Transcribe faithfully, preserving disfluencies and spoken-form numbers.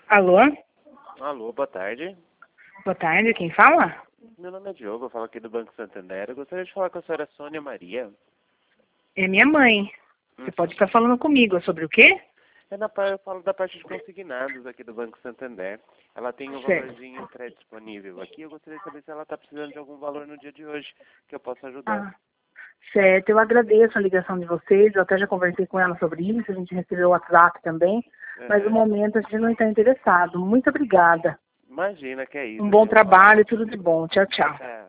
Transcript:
Alô? Alô, boa tarde. Boa tarde, quem fala? Meu nome é Diogo, eu falo aqui do Banco Santander. Eu gostaria de falar com a senhora Sônia Maria. É minha mãe. Você Hum. pode estar falando comigo. É sobre o quê? É na, pa- eu falo da parte de consignados aqui do Banco Santander. Ela tem um Certo. valorzinho pré-disponível aqui. Eu gostaria de saber se ela está precisando de algum valor no dia de hoje, que eu possa ajudar. Ah, certo. Eu agradeço a ligação de vocês. Eu até já conversei com ela sobre isso. A gente recebeu o WhatsApp também. Mas no Uhum. momento a gente não está interessado. Muito obrigada. Imagina que é isso. Um bom viu? trabalho e tudo de bom. Tchau, tchau. É.